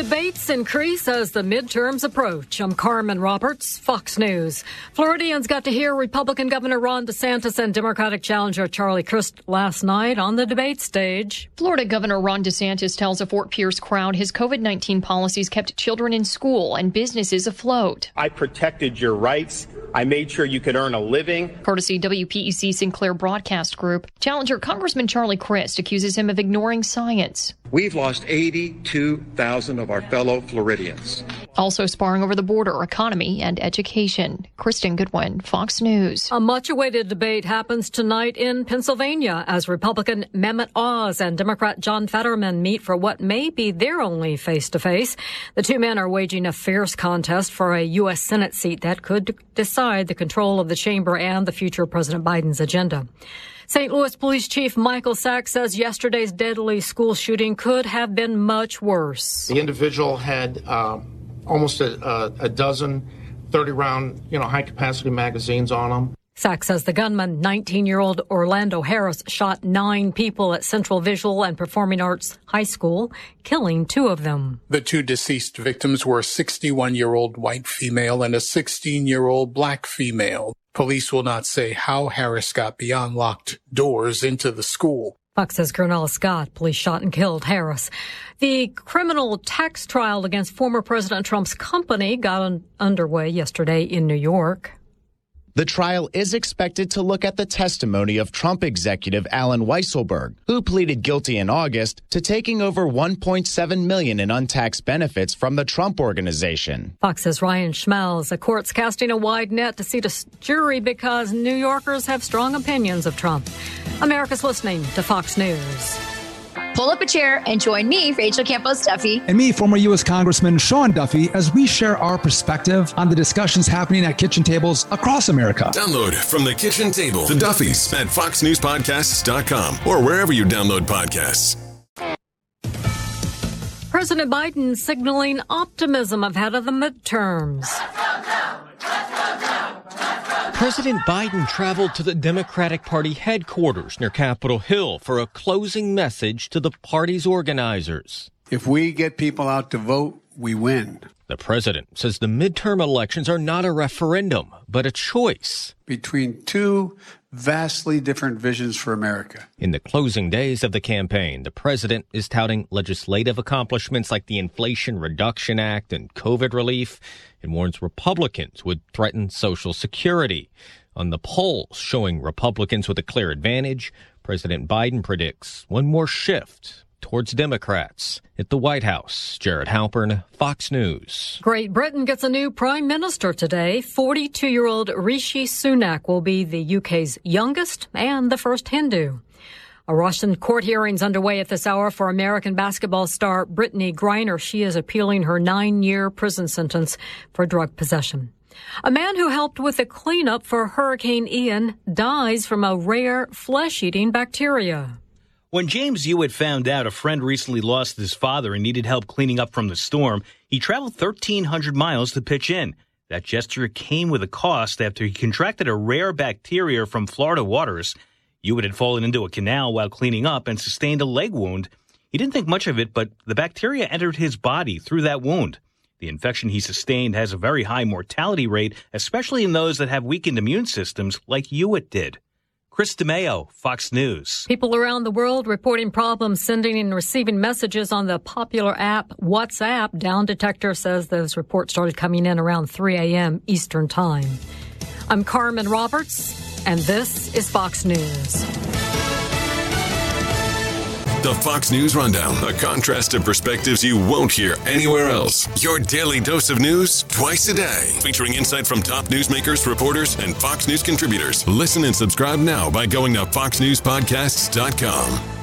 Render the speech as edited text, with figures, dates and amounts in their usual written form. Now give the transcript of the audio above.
Debates increase as the midterms approach. I'm Carmen Roberts, Fox News. Floridians got to hear Republican Governor Ron DeSantis and Democratic challenger Charlie Crist last night on the debate stage. Florida Governor Ron DeSantis tells a Fort Pierce crowd his COVID-19 policies kept children in school and businesses afloat. I protected your rights. I made sure you could earn a living. Courtesy WPEC Sinclair Broadcast Group, challenger Congressman Charlie Crist accuses him of ignoring science. We've lost 82,000 of our fellow Floridians. Also sparring over the border, economy, and education. Kristen Goodwin, Fox News. A much-awaited debate happens tonight in Pennsylvania as Republican Mehmet Oz and Democrat John Fetterman meet for what may be their only face-to-face. The two men are waging a fierce contest for a U.S. Senate seat that could decide the control of the chamber and the future of President Biden's agenda. St. Louis Police Chief Michael Sachs says yesterday's deadly school shooting could have been much worse. The individual had almost a dozen 30-round, high-capacity magazines on him. Sachs says the gunman, 19-year-old Orlando Harris, shot 9 people at Central Visual and Performing Arts High School, killing 2 of them. The 2 deceased victims were a 61-year-old white female and a 16-year-old black female. Police will not say how Harris got beyond locked doors into the school. Fox says Cornell Scott, police shot and killed Harris. The criminal tax trial against former President Trump's company got underway yesterday in New York. The trial is expected to look at the testimony of Trump executive Allen Weisselberg, who pleaded guilty in August to taking over $1.7 million in untaxed benefits from the Trump Organization. Fox says Ryan Schmelz, the court's casting a wide net to seat a jury because New Yorkers have strong opinions of Trump. America's listening to Fox News. Pull up a chair and join me, Rachel Campos Duffy. And me, former U.S. Congressman Sean Duffy, as we share our perspective on the discussions happening at kitchen tables across America. Download From the Kitchen Table, The Duffys at foxnewspodcasts.com or wherever you download podcasts. President Biden signaling optimism ahead of the midterms. President Biden traveled to the Democratic Party headquarters near Capitol Hill for a closing message to the party's organizers. If we get people out to vote, we win. The president says the midterm elections are not a referendum, but a choice between 2 vastly different visions for America. In the closing days of the campaign, the president is touting legislative accomplishments like the Inflation Reduction Act and COVID relief, and warns Republicans would threaten Social Security. On the polls showing Republicans with a clear advantage, President Biden predicts one more shift towards Democrats. At the White House, Jared Halpern, Fox News. Great Britain gets a new prime minister today. 42-year-old Rishi Sunak will be the UK's youngest and the first Hindu. A Russian court hearings underway at this hour for American basketball star Brittany Griner. She is appealing her 9-year prison sentence for drug possession. A man who helped with the cleanup for Hurricane Ian dies from a rare flesh-eating bacteria. When James Hewitt found out a friend recently lost his father and needed help cleaning up from the storm, he traveled 1,300 miles to pitch in. That gesture came with a cost after he contracted a rare bacteria from Florida waters. Hewitt had fallen into a canal while cleaning up and sustained a leg wound. He didn't think much of it, but the bacteria entered his body through that wound. The infection he sustained has a very high mortality rate, especially in those that have weakened immune systems like Hewitt did. Chris DeMeo, Fox News. People around the world reporting problems sending and receiving messages on the popular app WhatsApp. Down Detector says those reports started coming in around 3 a.m. Eastern Time. I'm Carmen Roberts, and this is Fox News. The Fox News Rundown, a contrast of perspectives you won't hear anywhere else. Your daily dose of news twice a day, featuring insight from top newsmakers, reporters, and Fox News contributors. Listen and subscribe now by going to foxnewspodcasts.com.